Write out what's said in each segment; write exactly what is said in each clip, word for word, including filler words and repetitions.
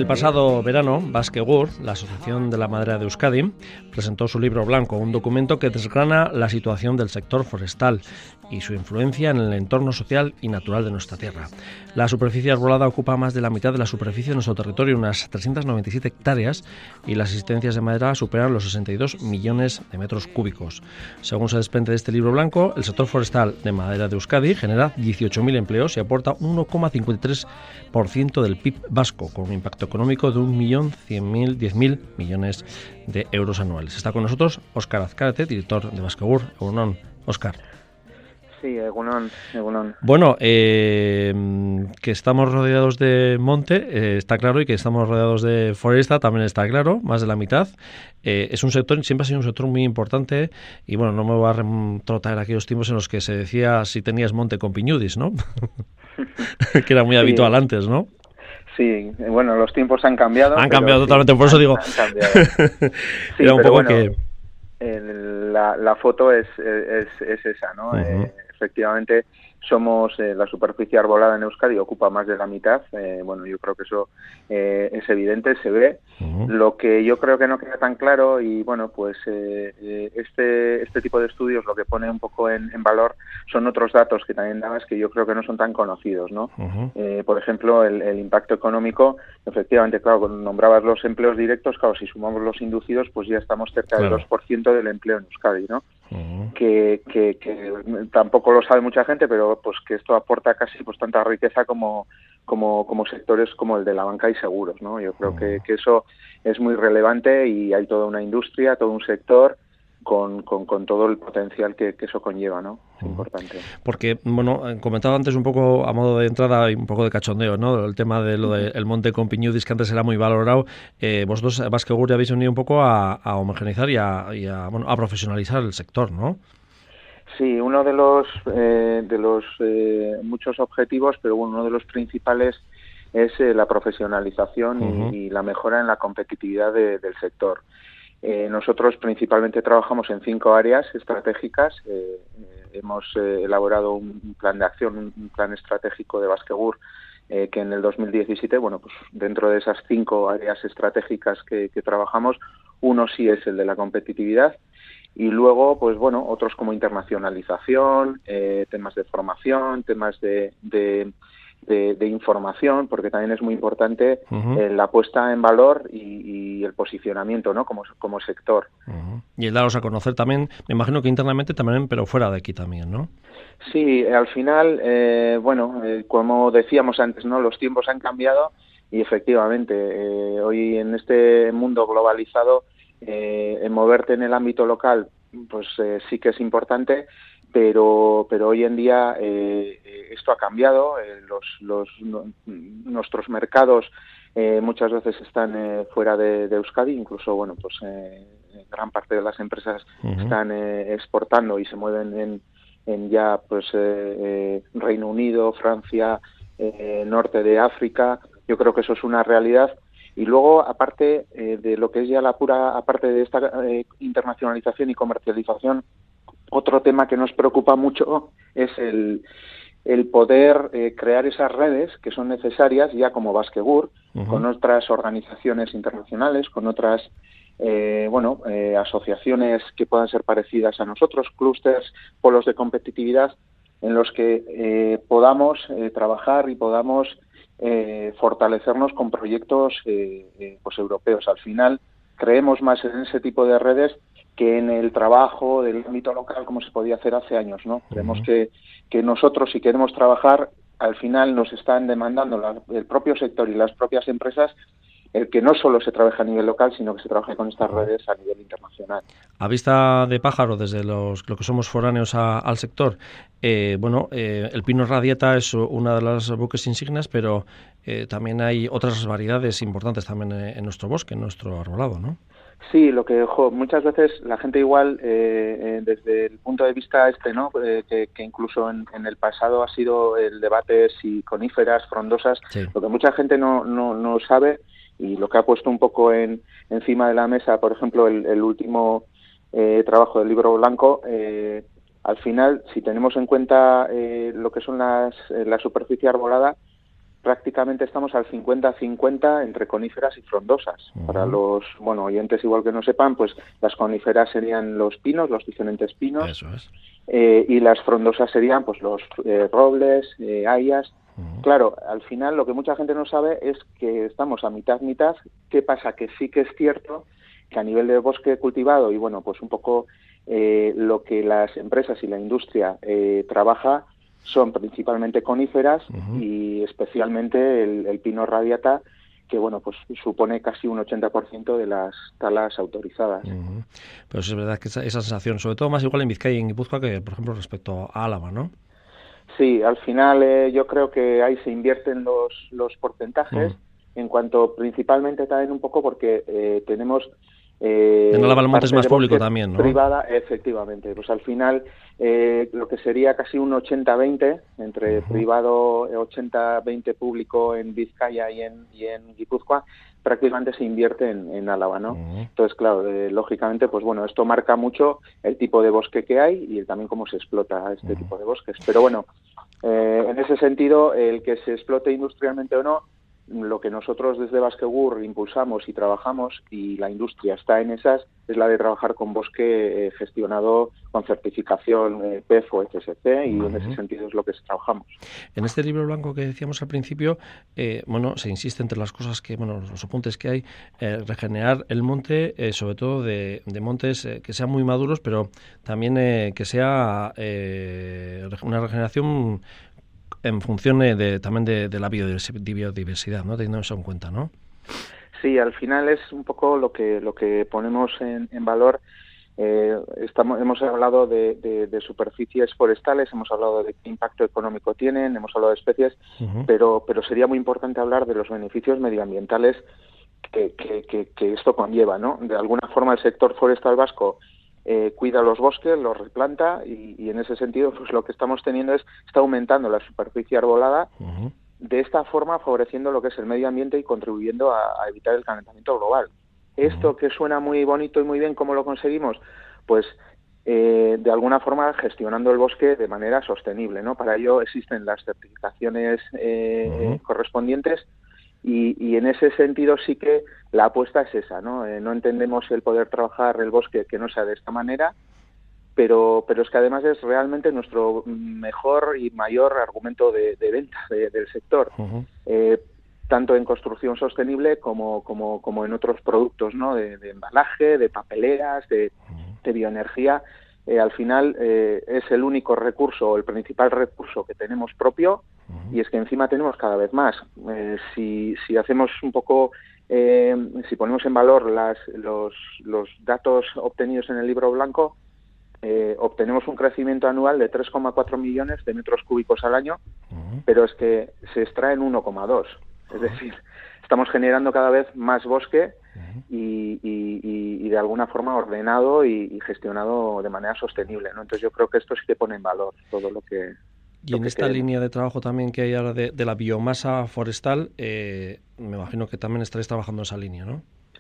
El pasado verano, Baskegur, la Asociación de la Madera de Euskadi, presentó su libro blanco, un documento que desgrana la situación del sector forestal y su influencia en el entorno social y natural de nuestra tierra. La superficie arbolada ocupa más de la mitad de la superficie de nuestro territorio, unas trescientas noventa y siete hectáreas, y las existencias de madera superan los sesenta y dos millones de metros cúbicos. Según se desprende de este libro blanco, el sector forestal de madera de Euskadi genera dieciocho mil empleos y aporta uno coma cincuenta y tres por ciento del P I B vasco, con un impacto económico de un millón cien mil, diez mil millones de euros anuales. Está con nosotros Óscar Azcárate, director de Baskegur. Egunon, Óscar. Sí, Egunon, Egunon. Bueno, eh, que estamos rodeados de monte, eh, está claro, y que estamos rodeados de foresta, también está claro, más de la mitad. Eh, es un sector, siempre ha sido un sector muy importante, y bueno, no me voy a retrotraer aquellos tiempos en los que se decía si tenías monte con piñudis, ¿no? Que era muy sí. habitual antes, ¿no? Sí, bueno, los tiempos han cambiado. Han cambiado sí, totalmente, por eso han, digo. Han cambiado. Sí, era un pero poco bueno, que... el, la, la foto es, es, es esa, ¿no? Uh-huh. Eh, efectivamente, somos eh, la superficie arbolada en Euskadi ocupa más de la mitad. Eh, bueno, yo creo que eso eh, es evidente, se ve. Uh-huh. Lo que yo creo que no queda tan claro, y bueno, pues eh, eh, este este tipo de estudios lo que pone un poco en, en valor son otros datos que también dabas que yo creo que no son tan conocidos, ¿no? Uh-huh. Eh, por ejemplo, el, el impacto económico, efectivamente, claro, cuando nombrabas los empleos directos, claro, si sumamos los inducidos, pues ya estamos cerca claro. del dos por ciento del empleo en Euskadi, ¿no? Uh-huh. Que, que, que tampoco lo sabe mucha gente, pero pues que esto aporta casi pues tanta riqueza como como como sectores como el de la banca y seguros, ¿no? Yo creo uh-huh. que, que eso es muy relevante y hay toda una industria, todo un sector con, con, con todo el potencial que, que eso conlleva, ¿no? Es uh-huh. importante. Porque, bueno, comentaba antes un poco a modo de entrada y un poco de cachondeo, ¿no? El tema de lo del uh-huh. monte con piñudis, que antes era muy valorado. Eh, vosotros, Baskegur, ya habéis venido un poco a, a homogeneizar y, a, y a, bueno, a profesionalizar el sector, ¿no? Sí, uno de los eh, de los eh, muchos objetivos, pero bueno, uno de los principales es eh, la profesionalización uh-huh. y, y la mejora en la competitividad de, del sector. Eh, nosotros principalmente trabajamos en cinco áreas estratégicas. Eh, eh, hemos eh, elaborado un plan de acción, un, un plan estratégico de Baskegur eh, que en el dos mil diecisiete, bueno, pues dentro de esas cinco áreas estratégicas que, que trabajamos, uno sí es el de la competitividad. Y luego, pues bueno, otros como internacionalización, eh, temas de formación, temas de, de, de, de información, porque también es muy importante uh-huh. eh, la puesta en valor y, y el posicionamiento, ¿no? Como, como sector. Uh-huh. Y el daros a conocer también, me imagino que internamente también, pero fuera de aquí también, ¿no? Sí, al final, eh, bueno, eh, como decíamos antes, ¿no? Los tiempos han cambiado y efectivamente, eh, hoy en este mundo globalizado, Eh, en moverte en el ámbito local, pues eh, sí que es importante, pero pero hoy en día eh, esto ha cambiado. Eh, los los no, nuestros mercados eh, muchas veces están eh, fuera de, de Euskadi, incluso bueno pues eh, gran parte de las empresas uh-huh. están eh, exportando y se mueven en, en ya pues eh, eh, Reino Unido, Francia, eh, norte de África. Yo creo que eso es una realidad. Y luego, aparte eh, de lo que es ya la pura, aparte de esta eh, internacionalización y comercialización, otro tema que nos preocupa mucho es el, el poder eh, crear esas redes que son necesarias, ya como Baskegur, uh-huh. con otras organizaciones internacionales, con otras eh, bueno eh, asociaciones que puedan ser parecidas a nosotros, clústeres, polos de competitividad, en los que eh, podamos eh, trabajar y podamos Eh, fortalecernos con proyectos eh, eh, pues europeos. Al final creemos más en ese tipo de redes que en el trabajo del ámbito local como se podía hacer hace años, ¿no? Uh-huh. Creemos que, que nosotros, si queremos trabajar, al final nos están demandando la, el propio sector y las propias empresas el que no solo se trabaje a nivel local, sino que se trabaje con estas redes a nivel internacional. A vista de pájaro, desde los lo que somos foráneos a, al sector, eh, bueno, eh, el pino radiata es una de las buques insignias, pero eh, también hay otras variedades importantes también en, en nuestro bosque, en nuestro arbolado, ¿no? Sí, lo que jo, muchas veces la gente igual, eh, eh, desde el punto de vista este, ¿no? Eh, que, que incluso en, en el pasado ha sido el debate si coníferas, frondosas, sí. Lo que mucha gente no, no, no sabe y lo que ha puesto un poco en encima de la mesa, por ejemplo, el, el último eh, trabajo del libro blanco, eh, al final, si tenemos en cuenta eh, lo que son las eh, la superficie arbolada, prácticamente estamos al cincuenta cincuenta entre coníferas y frondosas. Uh-huh. Para los bueno oyentes igual que no sepan, pues las coníferas serían los pinos, los diferentes pinos. Eso es. Eh, y las frondosas serían pues los eh, robles, eh, hayas. Uh-huh. Claro, al final lo que mucha gente no sabe es que estamos a mitad mitad. ¿Qué pasa? Que sí que es cierto que a nivel de bosque cultivado y bueno, pues un poco eh, lo que las empresas y la industria eh, trabaja son principalmente coníferas uh-huh. y especialmente el, el pino radiata, que bueno, pues supone casi un ochenta por ciento de las talas autorizadas. Uh-huh. Pero sí es verdad que esa, esa sensación, sobre todo más igual en Vizcaya y en Guipúzcoa que, por ejemplo, respecto a Álava, ¿no? Sí, al final eh, yo creo que ahí se invierten los, los porcentajes, uh-huh. en cuanto principalmente también un poco porque eh, tenemos... Eh, en Álava el monte es más público también, ¿no? Privada, efectivamente. Pues al final eh, lo que sería casi un ochenta veinte, entre uh-huh. privado ochenta veinte público en Vizcaya y en, y en Guipúzcoa, prácticamente se invierte en, en Álava, ¿no? Uh-huh. Entonces, claro, eh, lógicamente, pues bueno, esto marca mucho el tipo de bosque que hay y el, también cómo se explota este uh-huh. tipo de bosques. Pero bueno, eh, en ese sentido, el que se explote industrialmente o no, lo que nosotros desde Baskegur impulsamos y trabajamos, y la industria está en esas, es la de trabajar con bosque eh, gestionado con certificación eh, P E F O, etcétera, y uh-huh. en ese sentido es lo que trabajamos. En este libro blanco que decíamos al principio, eh, bueno, se insiste entre las cosas que, bueno, los apuntes que hay, eh, regenerar el monte, eh, sobre todo de, de montes eh, que sean muy maduros, pero también eh, que sea eh, una regeneración en función de, también de, de la biodiversidad, ¿no? Teniendo eso en cuenta, ¿no? Sí, al final es un poco lo que lo que ponemos en, en valor. Eh, estamos, hemos hablado de, de, de superficies forestales, hemos hablado de qué impacto económico tienen, hemos hablado de especies, uh-huh. pero pero sería muy importante hablar de los beneficios medioambientales que, que, que, que esto conlleva, ¿no? De alguna forma el sector forestal vasco Eh, cuida los bosques, los replanta y, y en ese sentido pues lo que estamos teniendo es está aumentando la superficie arbolada, uh-huh. de esta forma favoreciendo lo que es el medio ambiente y contribuyendo a, a evitar el calentamiento global. Uh-huh. Esto que suena muy bonito y muy bien, ¿cómo lo conseguimos? Pues eh, de alguna forma gestionando el bosque de manera sostenible, ¿no? Para ello existen las certificaciones eh, uh-huh. correspondientes. Y, y en ese sentido sí que la apuesta es esa, ¿no? Eh, no entendemos el poder trabajar el bosque que no sea de esta manera, pero pero es que además es realmente nuestro mejor y mayor argumento de, de venta de, del sector, uh-huh. eh, tanto en construcción sostenible como como como en otros productos, ¿no? De, de embalaje, de papeleras, de, uh-huh. de bioenergía. Eh, al final eh, es el único recurso, el principal recurso que tenemos propio, uh-huh. y es que encima tenemos cada vez más. Eh, si, si hacemos un poco, eh, si ponemos en valor las, los, los datos obtenidos en el libro blanco, eh, obtenemos un crecimiento anual de tres coma cuatro millones de metros cúbicos al año, uh-huh. pero es que se extraen uno coma dos. Es decir, estamos generando cada vez más bosque uh-huh. y, y, y, y de alguna forma ordenado y, y gestionado de manera sostenible, ¿no? Entonces yo creo que esto sí que pone en valor todo lo que... Y en esta queremos. Línea de trabajo también que hay ahora de, de la biomasa forestal, eh, me imagino que también estaréis trabajando en esa línea, ¿no?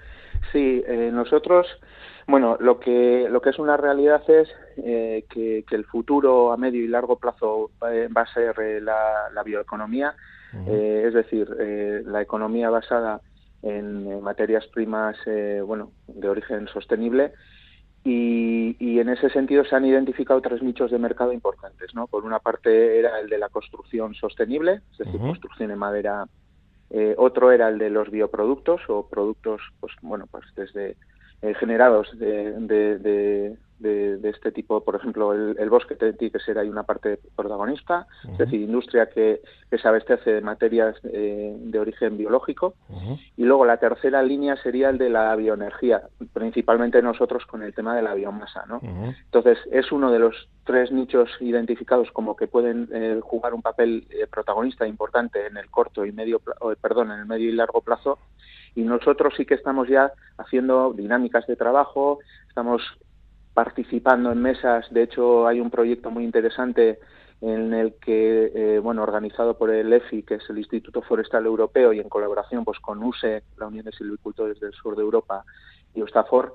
Sí, eh, nosotros, bueno, lo que lo que es una realidad es eh, que, que el futuro a medio y largo plazo eh, va a ser eh, la, la bioeconomía, uh-huh. eh, es decir, eh, la economía basada en, en materias primas, eh, bueno, de origen sostenible. Y, y en ese sentido se han identificado tres nichos de mercado importantes, ¿no? Por una parte era el de la construcción sostenible, es decir, uh-huh. construcción en madera. Eh, otro era el de los bioproductos o productos, pues bueno, pues desde eh, generados de, de, de, de, de este tipo, por ejemplo, el, el bosque tiene que ser ahí una parte protagonista, uh-huh. es decir, industria que, que se abastece de materias eh, de origen biológico. Uh-huh. Y luego la tercera línea sería el de la bioenergía, principalmente nosotros con el tema de la biomasa, ¿no? Uh-huh. Entonces, es uno de los tres nichos identificados como que pueden eh, jugar un papel eh, protagonista importante en el corto y medio, oh, perdón, en el medio y largo plazo. Y nosotros sí que estamos ya haciendo dinámicas de trabajo, estamos participando en mesas. De hecho, hay un proyecto muy interesante en el que, eh, bueno, organizado por el E F I, que es el Instituto Forestal Europeo, y en colaboración pues con U S E, la Unión de Silvicultores del Sur de Europa, y Ustafor,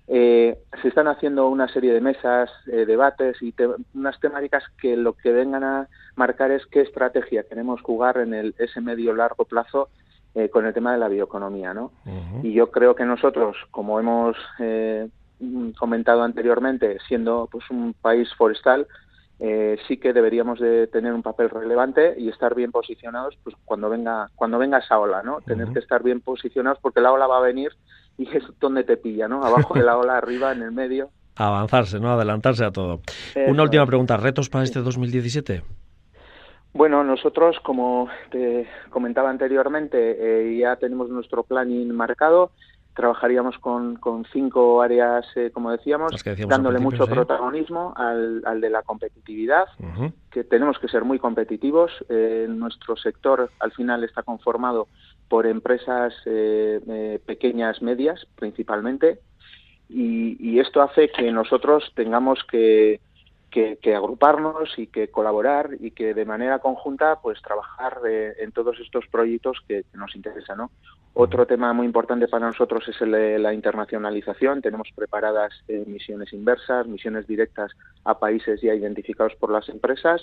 eh, se están haciendo una serie de mesas, eh, debates y te, unas temáticas que lo que vengan a marcar es qué estrategia queremos jugar en el, ese medio largo plazo eh, con el tema de la bioeconomía, ¿no? Uh-huh. Y yo creo que nosotros, como hemos eh, comentado anteriormente, siendo pues un país forestal, eh, sí que deberíamos de tener un papel relevante y estar bien posicionados pues cuando venga cuando venga esa ola, ¿no? Uh-huh. Tener que estar bien posicionados porque la ola va a venir y es donde te pilla, ¿no? Abajo de la ola, arriba, en el medio. Avanzarse, ¿no? Adelantarse a todo. Eso. Una última pregunta, ¿retos para este dos mil diecisiete? Bueno, nosotros, como te comentaba anteriormente, eh, ya tenemos nuestro planning marcado. Trabajaríamos con, con cinco áreas, eh, como decíamos, dándole mucho ¿sí? protagonismo al, al de la competitividad, uh-huh. que tenemos que ser muy competitivos. Eh, nuestro sector, al final, está conformado por empresas eh, eh, pequeñas, medias, principalmente, y, y esto hace que nosotros tengamos que, que, que agruparnos y que colaborar y que de manera conjunta pues trabajar eh, en todos estos proyectos que, que nos interesan, ¿no? Otro tema muy importante para nosotros es el de la internacionalización. Tenemos preparadas eh, misiones inversas, misiones directas a países ya identificados por las empresas.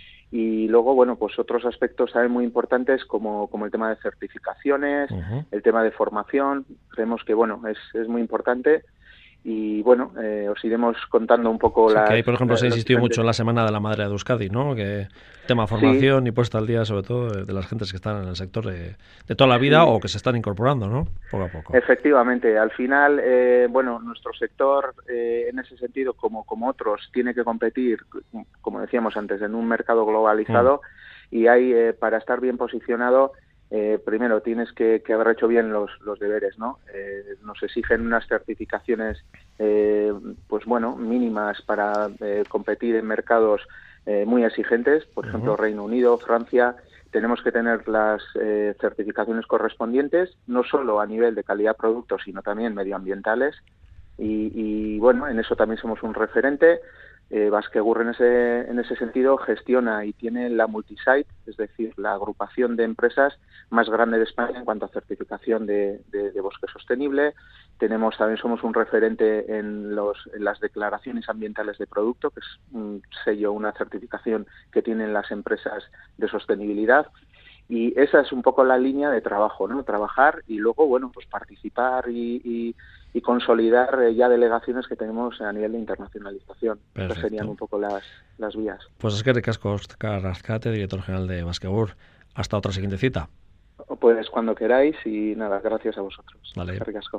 Y luego, bueno, pues otros aspectos también muy importantes como, como el tema de certificaciones, uh-huh. el tema de formación. Creemos que, bueno, es, es muy importante. Y bueno, eh, os iremos contando un poco sí, las... que ahí, por ejemplo, las, se insistió diferentes... mucho en la Semana de la Madre de Euskadi, ¿no? Que tema formación sí. y puesta al día, sobre todo, de, de las gentes que están en el sector de, de toda la vida sí. o que se están incorporando, ¿no? Poco a poco. Efectivamente. Al final, eh, bueno, nuestro sector, eh, en ese sentido, como, como otros, tiene que competir, como decíamos antes, en un mercado globalizado mm. y hay, eh, para estar bien posicionado, Eh, primero tienes que, que haber hecho bien los, los deberes, ¿no? Eh, nos exigen unas certificaciones, eh, pues bueno, mínimas para eh, competir en mercados eh, muy exigentes, por uh-huh. ejemplo, Reino Unido, Francia. Tenemos que tener las eh, certificaciones correspondientes, no solo a nivel de calidad de producto, sino también medioambientales. Y, y bueno, en eso también somos un referente. Eh, Baskegur en ese, en ese sentido gestiona y tiene la multisite, es decir, la agrupación de empresas más grande de España en cuanto a certificación de, de, de bosque sostenible. Tenemos también somos un referente en, los, en las declaraciones ambientales de producto, que es un sello, una certificación que tienen las empresas de sostenibilidad. Y esa es un poco la línea de trabajo, ¿no? Trabajar y luego, bueno, pues participar y, y, y consolidar eh, ya delegaciones que tenemos a nivel de internacionalización. Perfecto. Estas serían un poco las, las vías. Pues es que ricasco, Óscar Azcate, director general de Baskegur. Hasta otra siguiente cita. Pues cuando queráis y nada, gracias a vosotros. Vale. Ricasco.